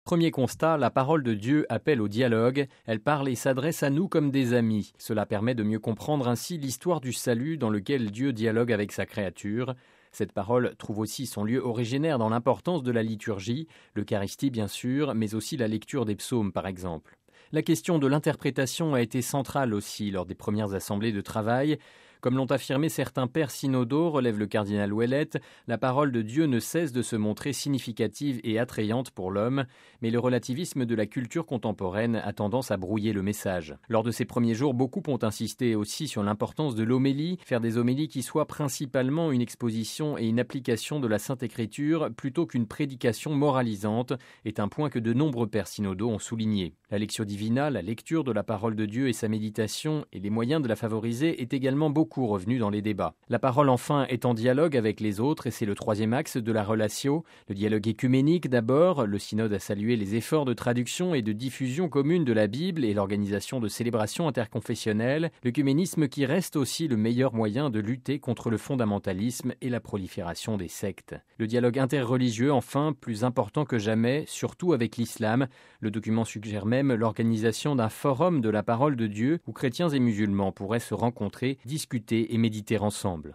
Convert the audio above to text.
Premier constat, la parole de Dieu appelle au dialogue, elle parle et s'adresse à nous comme des amis. Cela permet de mieux comprendre ainsi l'histoire du salut dans lequel Dieu dialogue avec sa créature. Cette parole trouve aussi son lieu originaire dans l'importance de la liturgie, l'Eucharistie bien sûr, mais aussi la lecture des psaumes par exemple. La question de l'interprétation a été centrale aussi lors des premières assemblées de travail. Comme l'ont affirmé certains pères synodaux, relève le cardinal Ouellette, la parole de Dieu ne cesse de se montrer significative et attrayante pour l'homme, mais le relativisme de la culture contemporaine a tendance à brouiller le message. Lors de ces premiers jours, beaucoup ont insisté aussi sur l'importance de l'homélie, faire des homélies qui soient principalement une exposition et une application de la Sainte Écriture plutôt qu'une prédication moralisante, est un point que de nombreux pères synodaux ont souligné. La lectio divina, la lecture de la parole de Dieu et sa méditation et les moyens de la favoriser est également beaucoup revenu dans les débats. La parole enfin est en dialogue avec les autres et c'est le troisième axe de la relatio. Le dialogue écuménique d'abord, le synode a salué les efforts de traduction et de diffusion commune de la Bible et l'organisation de célébrations interconfessionnelles, l'œcuménisme qui reste aussi le meilleur moyen de lutter contre le fondamentalisme et la prolifération des sectes. Le dialogue interreligieux enfin, plus important que jamais, surtout avec l'islam. Le document suggère même l'organisation d'un forum de la parole de Dieu où chrétiens et musulmans pourraient se rencontrer, discuter et méditer ensemble.